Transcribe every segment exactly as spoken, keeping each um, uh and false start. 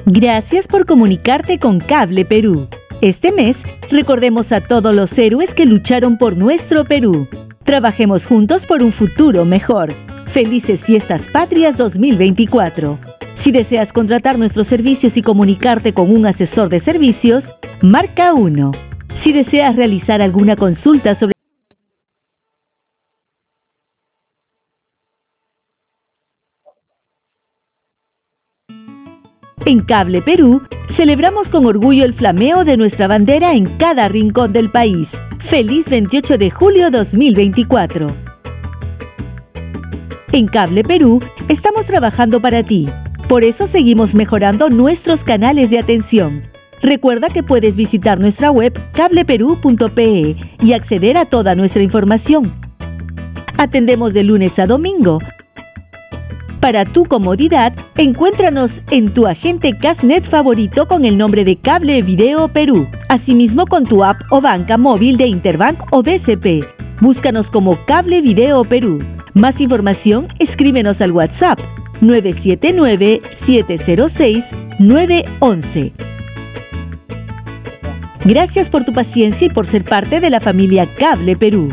Gracias por comunicarte con Cable Perú. Este mes, recordemos a todos los héroes que lucharon por nuestro Perú. Trabajemos juntos por un futuro mejor. Felices Fiestas Patrias dos mil veinticuatro. Si deseas contratar nuestros servicios y comunicarte con un asesor de servicios, marca uno. Si deseas realizar alguna consulta sobre En Cable Perú, celebramos con orgullo el flameo de nuestra bandera en cada rincón del país. ¡Feliz veintiocho de julio dos mil veinticuatro! En Cable Perú, estamos trabajando para ti. Por eso seguimos mejorando nuestros canales de atención. Recuerda que puedes visitar nuestra web cable perú punto pe y acceder a toda nuestra información. Atendemos de lunes a domingo. Para tu comodidad, encuéntranos en tu agente Cashnet favorito con el nombre de Cable Video Perú. Asimismo con tu app o banca móvil de Interbank o B C P. Búscanos como Cable Video Perú. Más información, escríbenos al WhatsApp nueve siete nueve, siete cero seis, nueve uno uno. Gracias por tu paciencia y por ser parte de la familia Cable Perú.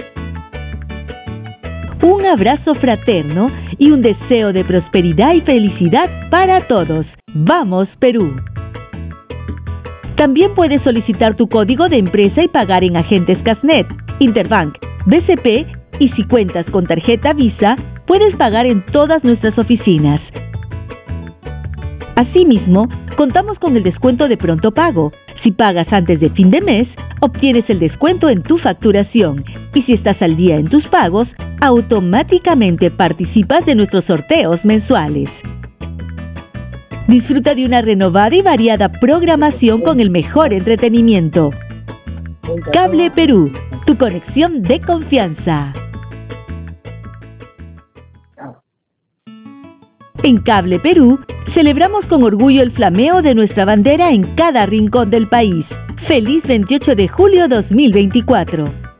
Un abrazo fraterno y un deseo de prosperidad y felicidad para todos. ¡Vamos, Perú! También puedes solicitar tu código de empresa y pagar en agentes Cashnet, Interbank, B C P y si cuentas con tarjeta Visa, puedes pagar en todas nuestras oficinas. Asimismo, contamos con el descuento de pronto pago. Si pagas antes de fin de mes, obtienes el descuento en tu facturación. Y si estás al día en tus pagos, automáticamente participas de nuestros sorteos mensuales. Disfruta de una renovada y variada programación con el mejor entretenimiento. Cable Perú, tu conexión de confianza. En Cable Perú, celebramos con orgullo el flameo de nuestra bandera en cada rincón del país. ¡Feliz veintiocho de julio dos mil veinticuatro!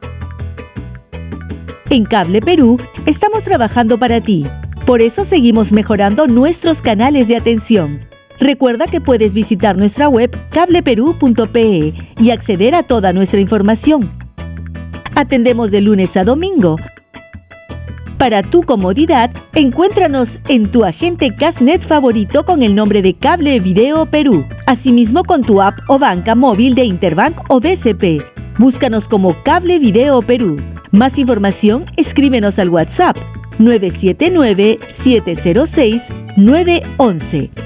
En Cable Perú, estamos trabajando para ti. Por eso seguimos mejorando nuestros canales de atención. Recuerda que puedes visitar nuestra web cable perú punto pe y acceder a toda nuestra información. Atendemos de lunes a domingo. Para tu comodidad, encuéntranos en tu agente Cashnet favorito con el nombre de Cable Video Perú. Asimismo con tu app o banca móvil de Interbank o B C P. Búscanos como Cable Video Perú. Más información, escríbenos al WhatsApp nueve siete nueve, siete cero seis, nueve uno uno.